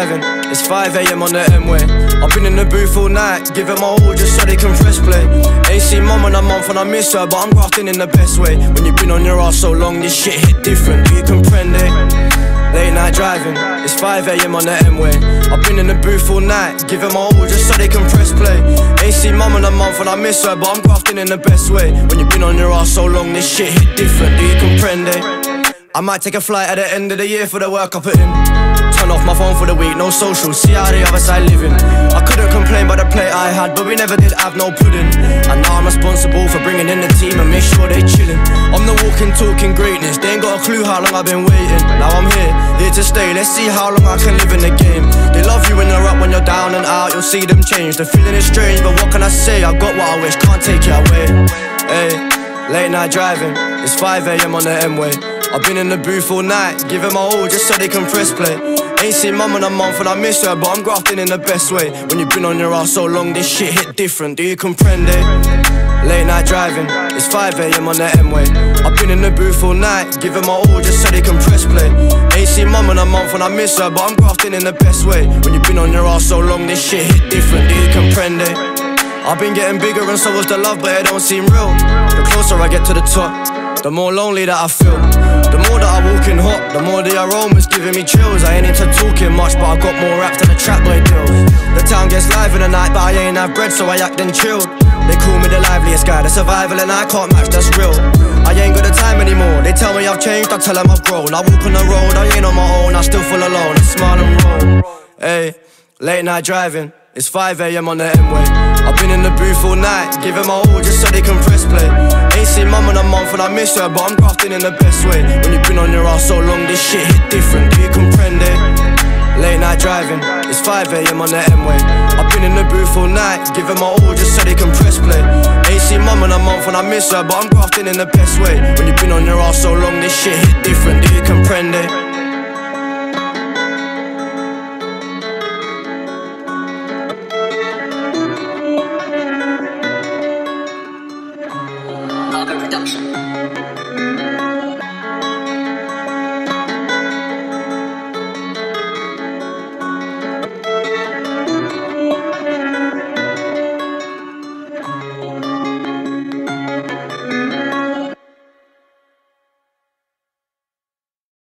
driving, it's 5 AM on the M-way. I've been in the booth all night, giving my all just so they can press play. Ain't seen mum in a month and I miss her, but I'm grafting in the best way. When you've been on your ass so long, this shit hit different, do you comprende? Late night driving, it's 5 AM on the M-way. I've been in the booth all night, giving my all just so they can press play. Ain't seen mum in a month and I miss her, but I'm grafting in the best way. When you've been on your ass so long, this shit hit different, do you comprende? I might take a flight at the end of the year for the work I put in. Turn off my phone for the week, no social, see how the other side living. I couldn't complain about the plate I had, but we never did have no pudding. And now I'm responsible for bringing in the team and make sure they chillin'. I'm the walking, talking greatness, they ain't got a clue how long I've been waiting. Now I'm here to stay, let's see how long I can live in the game. They love you when you're up, when you're down and out, you'll see them change. The feeling is strange, but what can I say? I've got what I wish, can't take it away. Hey, late night driving, it's 5 AM on the M-way. I've been in the booth all night, giving my all just so they can press play. Ain't seen mum in a month and I miss her, but I'm grafting in the best way. When you've been on your ass so long, this shit hit different, do you comprende? Late night driving, it's 5 AM on the M-way. I've been in the booth all night, giving my all just so they can press play. Ain't seen mum in a month and I miss her, but I'm grafting in the best way. When you've been on your ass so long, this shit hit different, do you comprende? I've been getting bigger and so was the love, but it don't seem real. The closer I get to the top, the more lonely that I feel. The more that I walk in hot, the more the aroma's giving me chills. I ain't into talking much, but I got more raps than a trap boy deals. The town gets live in the night, but I ain't have bread, so I act and chilled. They call me the liveliest guy, the survival and I can't match, that's real. I ain't got the time anymore, they tell me I've changed, I tell them I've grown. I walk on the road, I ain't on my own, I still feel alone, I smile and roll. Hey, late night driving, it's 5 AM on the M-way. I've been in the booth all night, giving my all just so they can press play. Ain't seen mum in a month and I miss her, but I'm grafting in the best way. When you've been on your ass so long, this shit hit different, do you comprende? Late night driving, it's 5 AM on the M-way. I've been in the booth all night, giving my all just so they can press play. Ain't seen mum in a month and I miss her, but I'm grafting in the best way. When you've been on your ass so long, this shit hit different, do you comprende?